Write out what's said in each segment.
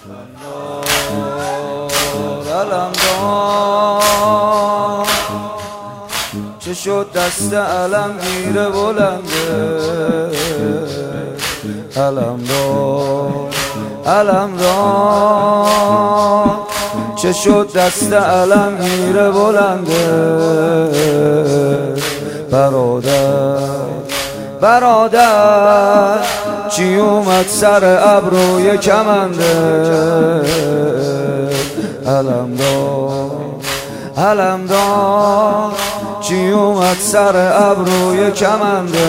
علمدار چه شد دست علمگیر بلنده علمدار علمدار چه شد دست علمگیر بلنده برادر چی اومد سر ابروی کمنده علمدار چی اومد سر ابروی کمنده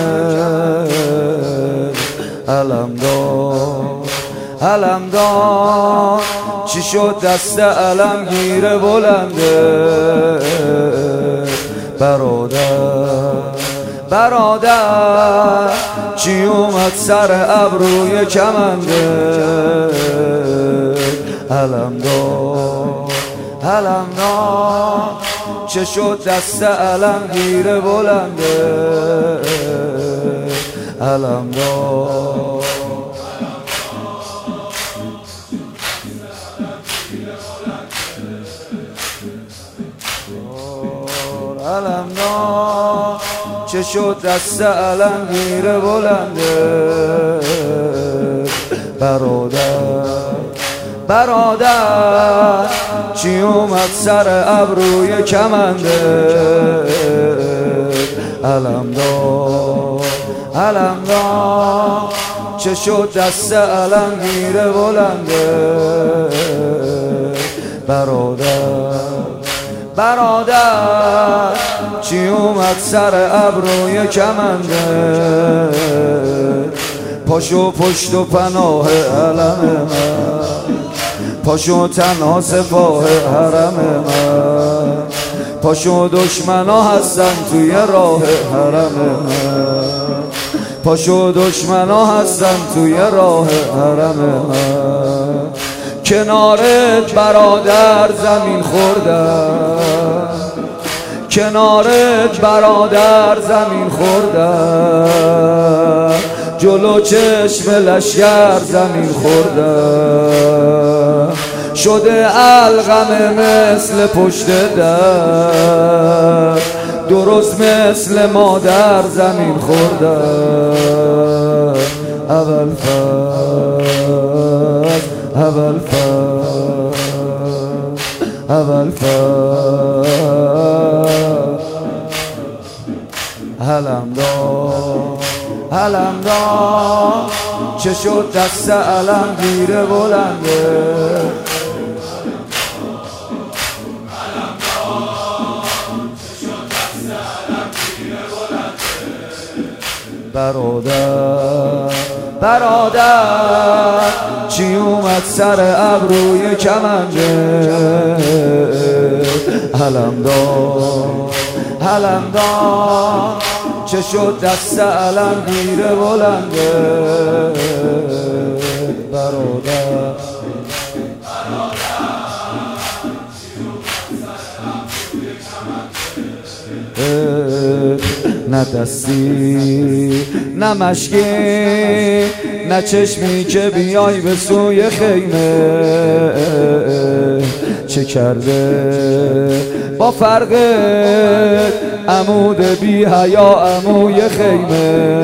علمدار چی شد دست علمگیر بلنده برادر چی اومد سر ابروی کمنده علمدار چه شد دست علمگیر بلنده علمدار علمدار چه شد دست علمگیر بلنده برادر چی اومد سر ابروی کمنده علمدار چه شد دست علمگیر بلنده برادر چی اومد سر ابروی کمنده پاشو پشت و پناه علم من پاشو تنها سپاه حرم من پاشو دشمنا هستن توی راه حرم من پاشو دشمنا هستن توی راه حرم من کنارت برادر زمین خوردن کنارت برادر زمین خوردن جلو چشم لشگر زمین خوردن شده علقمه مثل پشت در درست مثل مادر زمین خوردن اول علمدار چه شد دست علمگیر بلنده برادر چی اومد سر ابروی کمنده علمدار چه شد دست علمگیر بلنده برادر نه دستی نه مشکی نه چشمی که بیای به سوی خیمه چه کرده با فرقت عمود بی حیا عموی خیمه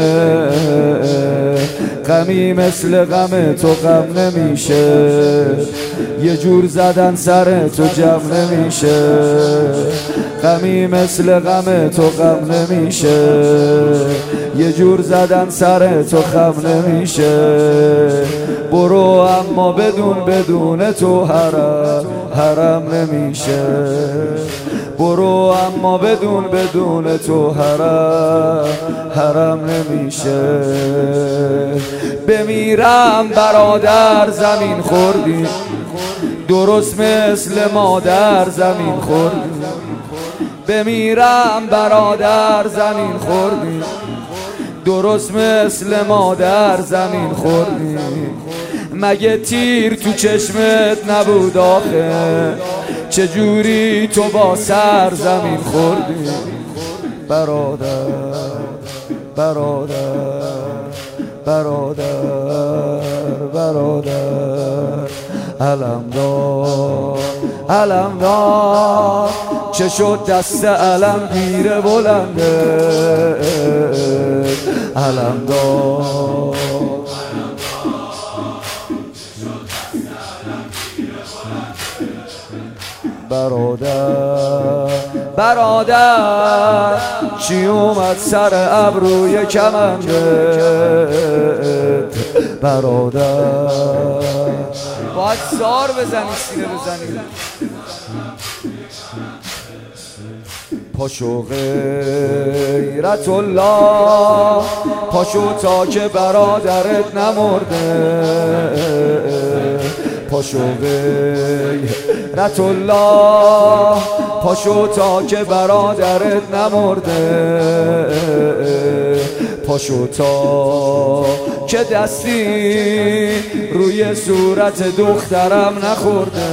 غمی مثل غم تو غم نمیشه یه جور زدن سر تو جمع نمیشه غمی مثل غم تو غم نمیشه یه جور زدن سر تو خم نمیشه برو اما بدون تو حرم نمیشه برو اما بدون تو حرم نمیشه بمیرم برادر زمین خوردی درست مثل مادر زمین خوردی بمیرم برادر زمین خوردی درست مثل مادر زمین خوردی مگه تیر تو چشمت نبود آخه چجوری تو با سر زمین خوردی برادر برادر برادر برادر علم دار علم دار چه شد دست علم گیر بلنده علم دار برادر چی اومد سر ابروی کمنده برادر باید زار بزنی سینه بزنی پاشو غیرت الله پاشو تا که برادرت نمرده پاشو غیرت الله پاشو تا که برادرت نمرده پاشو تا که دستی روی صورت دخترم نخورده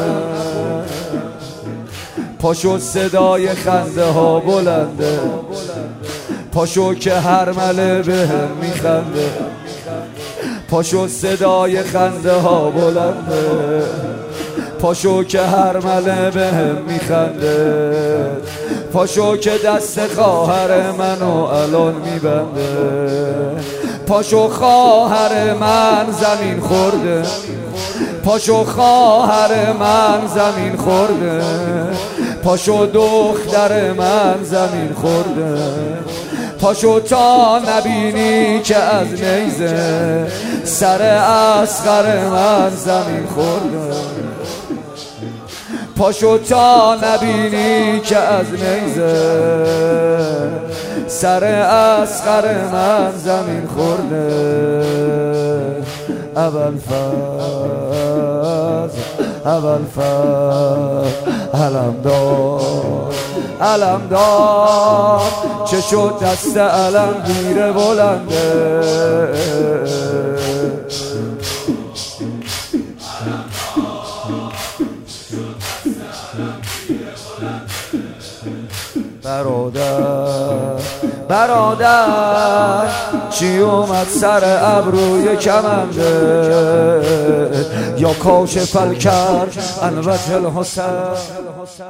پاشو صدای خنده ها بلنده پاشو که هر مله بهم میخنده پاشو صدای خنده ها بلنده پاشو که هر مله بهم میخنده پاشو که دست خواهر منو الان میبنده پاشو خواهر من زمین خورده پاشو خواهر من زمین خورده پاشو دختر من زمین خورده پاشو تا نبینی که از نیزه سر اصغر من زمین خورده پاشو تا نبینی که از نیزه سر اصغر من زمین خورده ابوالفضل علم دار چه شد دست علم گیر بلنده برادر چی اومد سر ابروی کمنده یا کاشف الکرب عن وجه الحسن